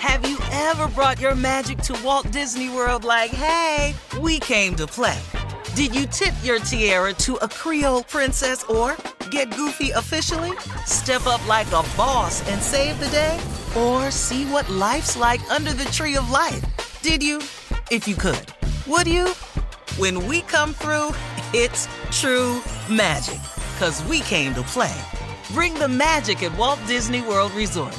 Have you ever brought your magic to Walt Disney World like, hey, we came to play? Did you tip your tiara to a Creole princess or get goofy officially? Step up like a boss and save the day? Or see what life's like under the tree of life? Did you? If you could. Would you? When we come through, it's true magic. 'Cause we came to play. Bring the magic at Walt Disney World Resort.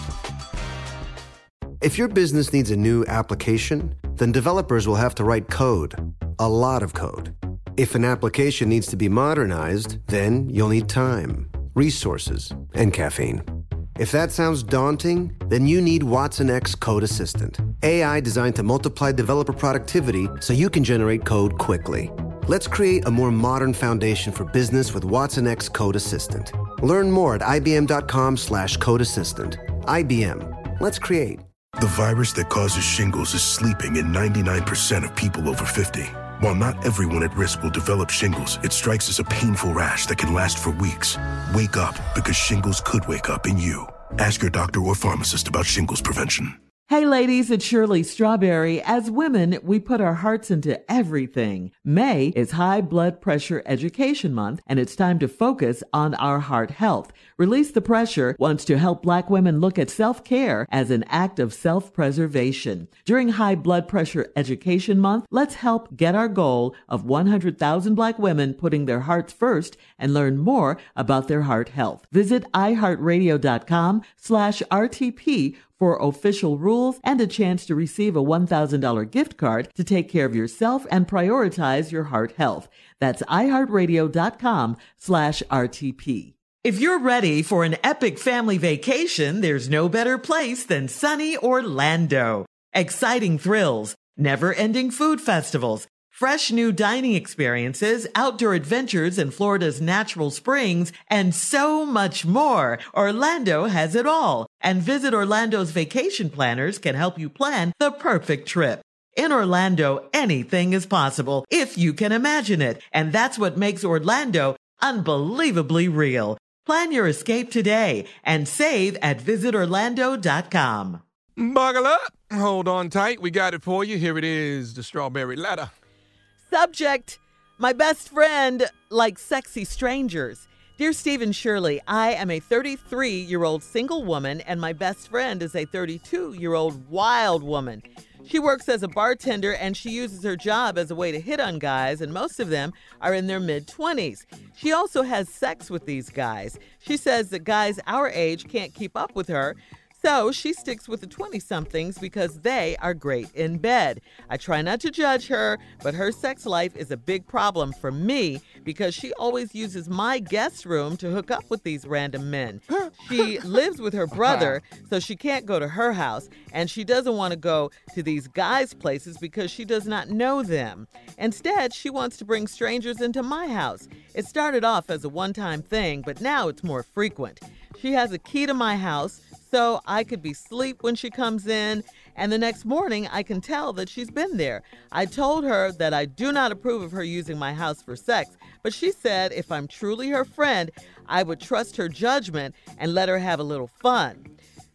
If your business needs a new application, then developers will have to write code. A lot of code. If an application needs to be modernized, then you'll need time, resources, and caffeine. If that sounds daunting, then you need Watson X Code Assistant. AI designed to multiply developer productivity so you can generate code quickly. Let's create a more modern foundation for business with Watson X Code Assistant. Learn more at ibm.com/codeassistant. IBM. Let's create. The virus that causes shingles is sleeping in 99% of people over 50. While not everyone at risk will develop shingles, it strikes as a painful rash that can last for weeks. Wake up, because shingles could wake up in you. Ask your doctor or pharmacist about shingles prevention. Hey ladies, it's Shirley Strawberry. As women, we put our hearts into everything. May is High Blood Pressure Education Month, and it's time to focus on our heart health. Release the Pressure wants to help Black women look at self-care as an act of self-preservation. During High Blood Pressure Education Month, let's help get our goal of 100,000 Black women putting their hearts first and learn more about their heart health. Visit iHeartRadio.com/RTP for official rules and a chance to receive a $1,000 gift card to take care of yourself and prioritize your heart health. That's iHeartRadio.com/RTP. If you're ready for an epic family vacation, there's no better place than sunny Orlando. Exciting thrills, never-ending food festivals, fresh new dining experiences, outdoor adventures in Florida's natural springs, and so much more. Orlando has it all. And Visit Orlando's vacation planners can help you plan the perfect trip. In Orlando, anything is possible if you can imagine it. And that's what makes Orlando unbelievably real. Plan your escape today and save at visitorlando.com. Buckle up. Hold on tight. We got it for you. Here it is, the Strawberry Letter. Subject, my best friend likes sexy strangers. Dear Stephen Shirley, I am a 33-year-old single woman, and my best friend is a 32-year-old wild woman. She works as a bartender, and she uses her job as a way to hit on guys, and most of them are in their mid-20s. She also has sex with these guys. She says that guys our age can't keep up with her, so she sticks with the 20-somethings because they are great in bed. I try not to judge her, but her sex life is a big problem for me because she always uses my guest room to hook up with these random men. She lives with her brother, so she can't go to her house, and she doesn't want to go to these guys' places because she does not know them. Instead, she wants to bring strangers into my house. It started off as a one-time thing, but now it's more frequent. She has a key to my house, so I could be asleep when she comes in, and the next morning I can tell that she's been there. I told her that I do not approve of her using my house for sex, but she said if I'm truly her friend, I would trust her judgment and let her have a little fun.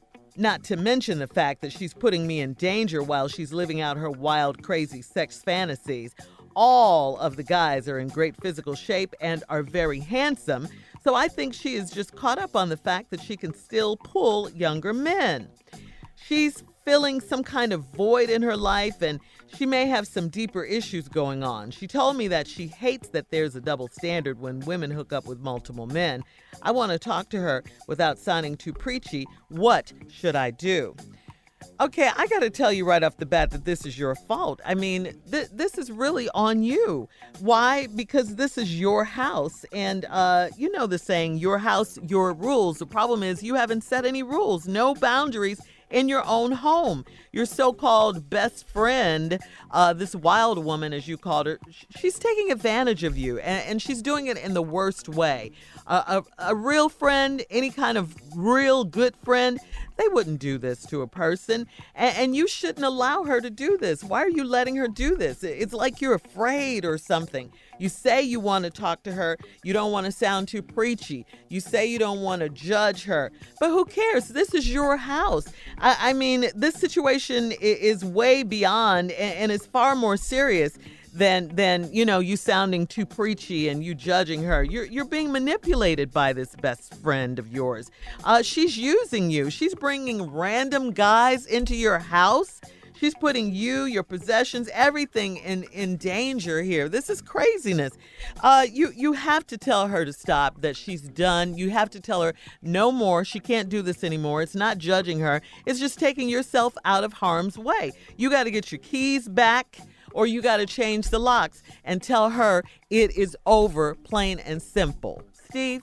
Not to mention the fact that she's putting me in danger while she's living out her wild, crazy sex fantasies. All of the guys are in great physical shape and are very handsome, so I think she is just caught up on the fact that she can still pull younger men. She's filling some kind of void in her life, and she may have some deeper issues going on. She told me that she hates that there's a double standard when women hook up with multiple men. I want to talk to her without sounding too preachy. What should I do? Okay, I got to tell you right off the bat that this is your fault. I mean, this is really on you. Why? Because this is your house. And you know the saying, your house, your rules. The problem is you haven't set any rules, no boundaries in your own home. Your so-called best friend, this wild woman, as you called her, she's taking advantage of you, and she's doing it in the worst way. A real friend, any kind of real good friend, They wouldn't do this to a person, and you shouldn't allow her to do this. Why are you letting her do this? It's like you're afraid or something. You say you want to talk to her. You don't want to sound too preachy. You say you don't want to judge her. But who cares? This is your house. I mean, this situation is way beyond and is far more serious than you sounding too preachy and you judging her. You're being manipulated by this best friend of yours. She's using you. She's bringing random guys into your house. She's putting you, your possessions, everything in danger here. This is craziness. You have to tell her to stop, that she's done. You have to tell her no more. She can't do this anymore. It's not judging her. It's just taking yourself out of harm's way. You got to get your keys back, or you got to change the locks and tell her it is over, plain and simple. Steve?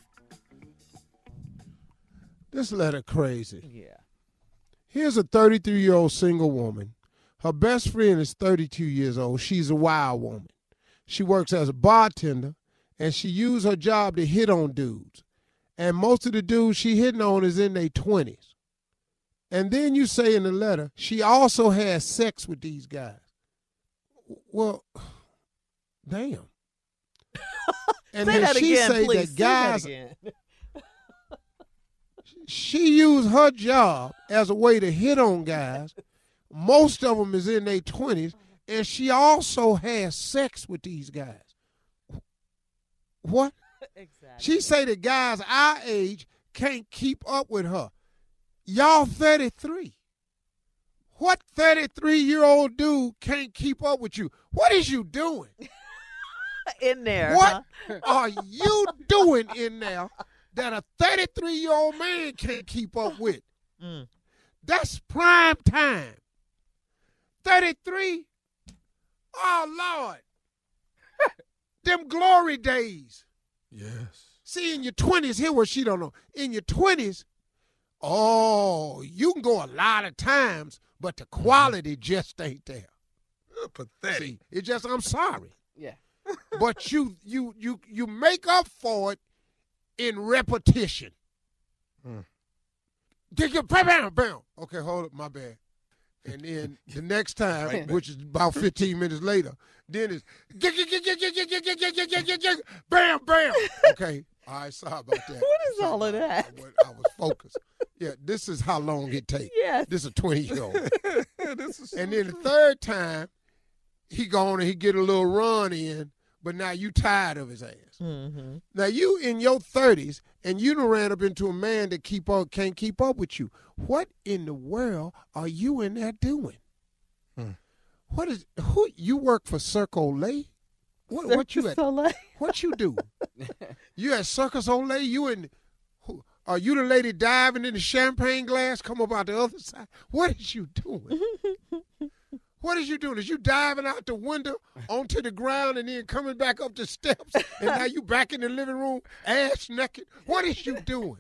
This letter crazy. Yeah. Here's a 33-year-old single woman. Her best friend is 32 years old. She's a wild woman. She works as a bartender, and she used her job to hit on dudes. And most of the dudes she hitting on is in their 20s. And then you say in the letter, she also has sex with these guys. Well, damn. And say then that she again, say please. that guys, say that again. she used her job as a way to hit on guys. Most of them is in their 20s, and she also has sex with these guys. What? Exactly. She say the guys our age can't keep up with her. Y'all 33. What 33-year-old dude can't keep up with you? What is you doing? In there. What huh? are you doing in there that a 33-year-old man can't keep up with? That's prime time. 33? Oh, Lord. Them glory days. Yes. See, in your 20s, here what she don't know. In your 20s, you can go a lot of times, but the quality just ain't there. Pathetic. See, it's just, I'm sorry. Yeah. But you make up for it in repetition. Bam, bam. Okay, hold up, my bad. And then the next time, which is about 15 minutes later, then it's bam, bam. Okay, all right, sorry about that. What is all of that? I was focused. Yeah, this is how long it takes. Yes. This is a 20-year-old. And then the third time, he go on and he get a little run in, but now you tired of his ass. Mm-hmm. Now you in your 30s, and you done ran up into a man that can't keep up with you. What in the world are you in there doing? Who you work for Cirque Olay? What you at? Soleil. What you do? You at Circus Olay? Are you the lady diving in the champagne glass? Come up out the other side. What is you doing? What is you doing? Is you diving out the window onto the ground and then coming back up the steps and now you back in the living room ass naked? What is you doing?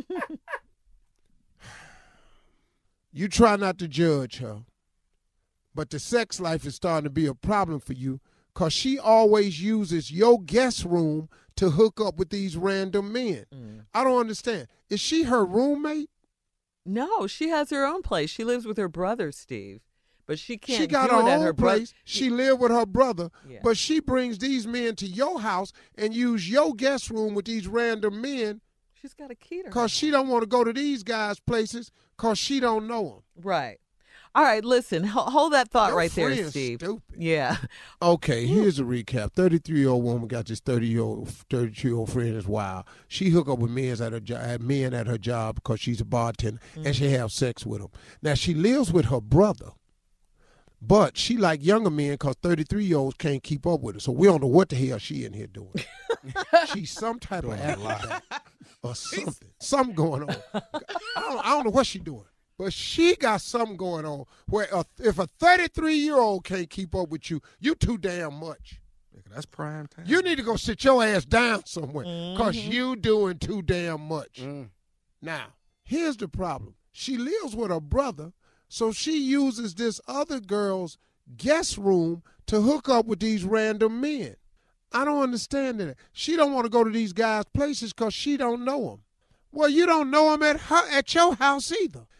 You try not to judge her, but the sex life is starting to be a problem for you because she always uses your guest room to hook up with these random men. I don't understand. Is she her roommate? No, she has her own place. She lives with her brother, Steve. But she can't She got do her it at own her place. She lived with her brother, Yeah. but she brings these men to your house and use your guest room with these random men She's got a key to her. because she don't want to go to these guys' places because she don't know them. Right. All right, listen, hold that thought Your right there, friend's Steve. stupid. Yeah. Okay, here's a recap. 33-year-old woman got this 32-year-old friend is wild. She hook up with men at her job because she's a bartender, and she have sex with them. Now, she lives with her brother, but she like younger men because 33-year-olds can't keep up with her. So we don't know what the hell she in here doing. She's some type of acrobat or something. Something going on. I don't know what she doing. But she got something going on where if a 33-year-old can't keep up with you, you too damn much. That's prime time. You need to go sit your ass down somewhere because you doing too damn much. Now, here's the problem. She lives with her brother, so she uses this other girl's guest room to hook up with these random men. I don't understand that. She don't want to go to these guys' places because she don't know them. Well, you don't know them at your house either.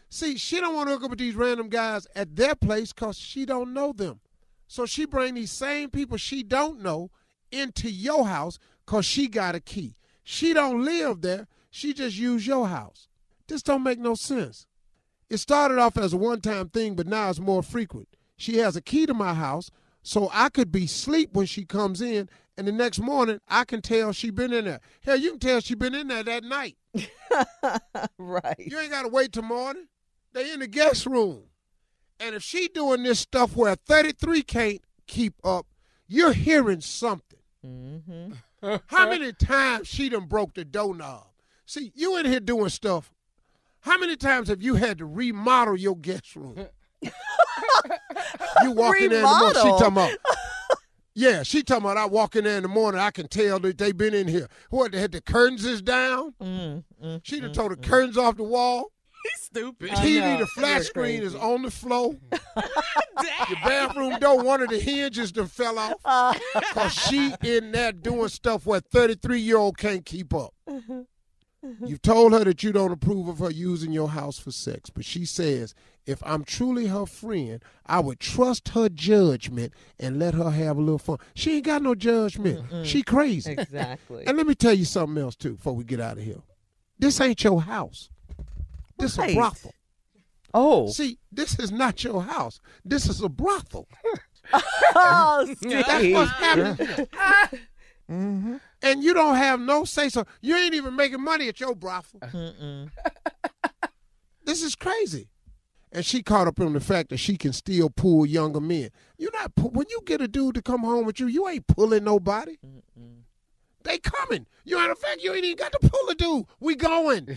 See, she don't want to hook up with these random guys at their place because she don't know them. So she bring these same people she don't know into your house because she got a key. She don't live there. She just use your house. This don't make no sense. It started off as a one-time thing, but now it's more frequent. She has a key to my house, so I could be asleep when she comes in, and the next morning I can tell she been in there. Hell, you can tell she been in there that night. Right. You ain't got to wait till morning. They in the guest room. And if she doing this stuff where 33 can't keep up, you're hearing something. Mm-hmm. How many times she done broke the doorknob? See, you in here doing stuff. How many times have you had to remodel your guest room? You walk in there in the morning, she talking about, yeah, she talking about I walk in there in the morning, I can tell that they been in here. What, they had the curtains is down? She done tore the curtains off the wall. He's stupid. TV, the flat screen is on the floor. The bathroom door, one of the hinges done fell off. Because she in there doing stuff where 33-year-old can't keep up. You've told her that you don't approve of her using your house for sex, but she says, if I'm truly her friend, I would trust her judgment and let her have a little fun. She ain't got no judgment. She crazy. Exactly. And let me tell you something else, too, before we get out of here. This ain't your house. This Right. a brothel. Oh. See, this is not your house. This is a brothel. Oh, That's Steve. what's happening. And you don't have no say-so. You ain't even making money at your brothel. This is crazy. And she caught up on the fact that she can still pull younger men. You're not when you get a dude to come home with you ain't pulling nobody. They coming. You matter of fact, you ain't even got to pull a dude. We going.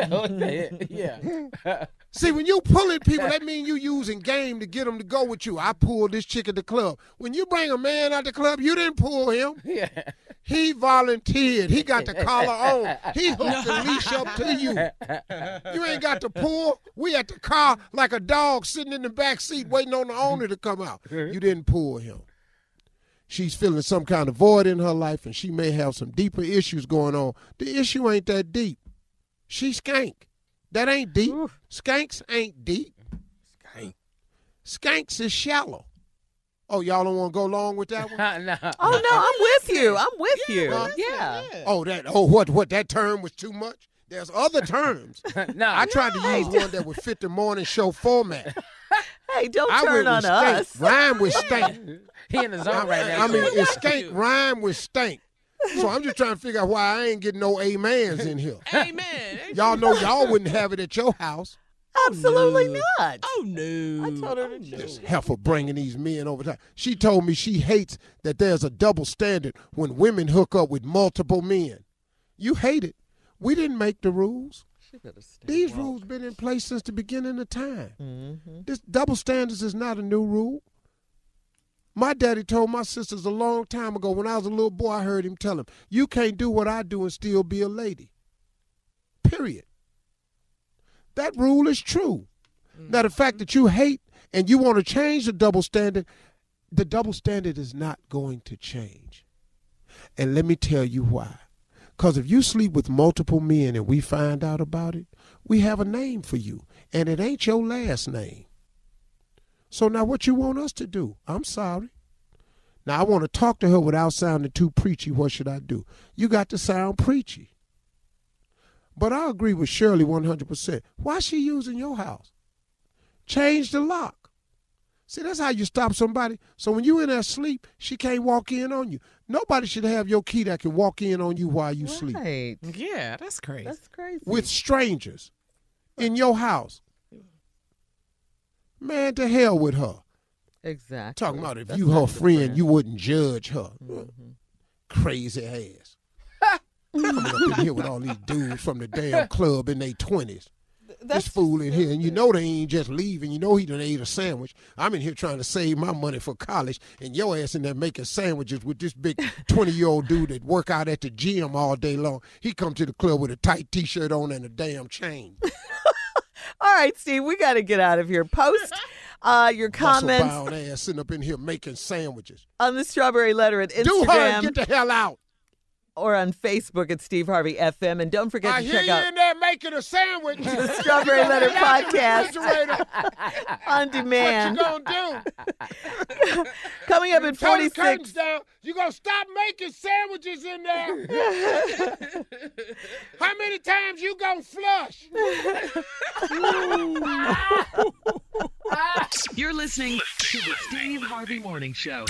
Yeah. See, when you pulling people, that means you using game to get them to go with you. I pulled this chick at the club. When you bring a man out the club, you didn't pull him. Yeah. He volunteered. He got the collar on. He hooked the leash up to you. You ain't got to pull. We at the car like a dog sitting in the back seat waiting on the owner to come out. You didn't pull him. She's feeling some kind of void in her life, and she may have some deeper issues going on. The issue ain't that deep. She's skank. That ain't deep. Skanks ain't deep. Skanks is shallow. Oh, y'all don't want to go along with that one? No. Oh, no, I'm with you. I'm with you. Huh? Yeah. What, that term was too much? There's other terms. No. I tried to use one that would fit the morning show format. Hey, don't I turn went on with stank. us. Rhyme with stank. He in the zone right now. I mean, it's stank rhyme with stank. So I'm just trying to figure out why I ain't getting no amens in here. Amen. Y'all know y'all wouldn't have it at your house. Absolutely not. Oh, no. I told her to do This heifer bringing these men over time. She told me she hates that there's a double standard when women hook up with multiple men. You hate it. We didn't make the rules. These rules been in place since the beginning of time. This double standards is not a new rule. My daddy told my sisters a long time ago when I was a little boy, I heard him tell him, you can't do what I do and still be a lady. Period. That rule is true. Now, the fact that you hate and you want to change the double standard is not going to change. And let me tell you why. Because if you sleep with multiple men and we find out about it, we have a name for you, and it ain't your last name. So now what you want us to do? I'm sorry. Now I want to talk to her without sounding too preachy. What should I do? You got to sound preachy. But I agree with Shirley 100%. Why is she using your house? Change the lock. See, that's how you stop somebody. So when you in there sleep, she can't walk in on you. Nobody should have your key that can walk in on you while you sleep. Right. Yeah, that's crazy. That's crazy. With strangers in your house. Man, to hell with her. Exactly. Talking about if That's you not her your friend, you wouldn't judge her. Crazy ass. Coming up in here with all these dudes from the damn club in their 20s. This fool in here, and you know they ain't just leaving. You know he done ate a sandwich. I'm in here trying to save my money for college, and your ass in there making sandwiches with this big 20-year-old dude that work out at the gym all day long. He come to the club with a tight T-shirt on and a damn chain. All right, Steve, we got to get out of here. Post your comments Muscle-bound ass sitting up in here making sandwiches. on the Strawberry Letter at Instagram. Do her and get the hell out. or on Facebook at Steve Harvey FM. And don't forget to check out in there making a sandwich. the Strawberry Letter Podcast on demand. What you gonna do? Coming up at 46. Curtains down. You gonna stop making sandwiches in there? How many times you gonna flush? You're listening to the Steve Harvey Morning Show.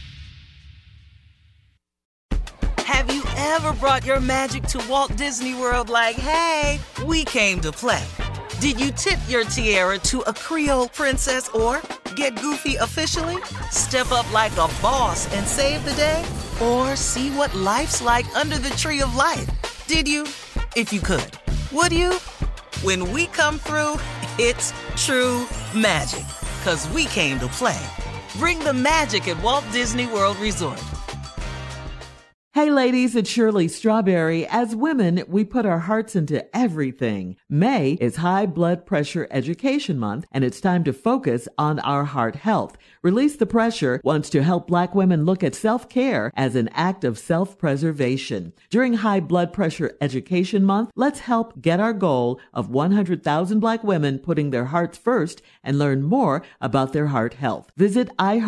Have you ever brought your magic to Walt Disney World like, hey, we came to play? Did you tip your tiara to a Creole princess or get goofy officially? Step up like a boss and save the day? Or see what life's like under the tree of life? Did you? If you could. Would you? When we come through, it's true magic. 'Cause we came to play. Bring the magic at Walt Disney World Resort. Hey ladies, it's Shirley Strawberry. As women, we put our hearts into everything. May is High Blood Pressure Education Month, and it's time to focus on our heart health. Release the Pressure wants to help Black women look at self-care as an act of self-preservation. During High Blood Pressure Education Month, let's help get our goal of 100,000 Black women putting their hearts first and learn more about their heart health. Visit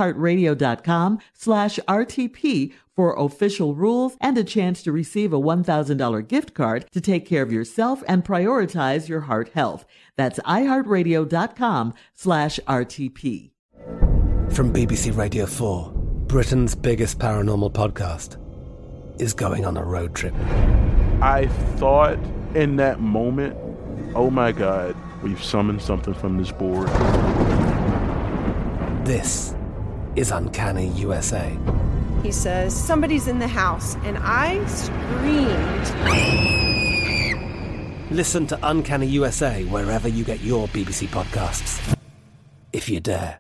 iHeartRadio.com/RTP for official rules and a chance to receive a $1,000 gift card to take care of yourself and prioritize your heart health. That's iHeartRadio.com/RTP. From BBC Radio 4, Britain's biggest paranormal podcast is going on a road trip. I thought in that moment, oh my God, we've summoned something from this board. This is Uncanny USA. He says, somebody's in the house, and I screamed. Listen to Uncanny USA wherever you get your BBC podcasts, if you dare.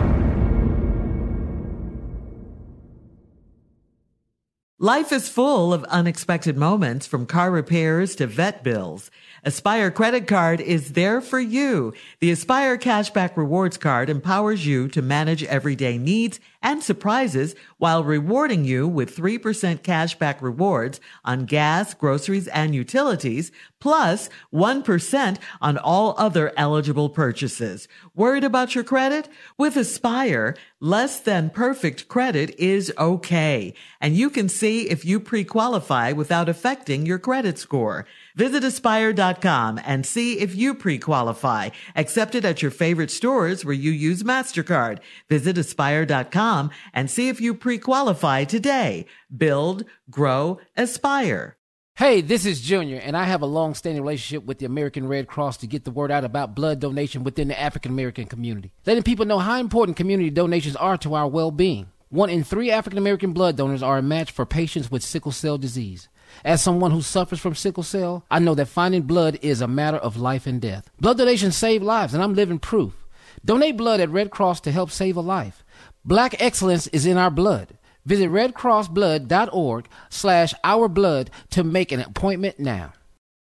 Life is full of unexpected moments, from car repairs to vet bills. Aspire Credit Card is there for you. The Aspire Cashback Rewards Card empowers you to manage everyday needs and surprises while rewarding you with 3% cashback rewards on gas, groceries, and utilities, plus 1% on all other eligible purchases. Worried about your credit? With Aspire, less than perfect credit is okay, and you can see if you pre-qualify without affecting your credit score. Visit Aspire.com and see if you pre-qualify. Accepted at your favorite stores where you use MasterCard. Visit Aspire.com and see if you pre-qualify today. Build, grow, aspire. Hey, this is Junior, and I have a long-standing relationship with the American Red Cross to get the word out about blood donation within the African-American community, letting people know how important community donations are to our well-being. 1 in 3 African-American blood donors are a match for patients with sickle cell disease. As someone who suffers from sickle cell, I know that finding blood is a matter of life and death. Blood donations save lives, and I'm living proof. Donate blood at Red Cross to help save a life. Black excellence is in our blood. Visit redcrossblood.org/ourblood to make an appointment now.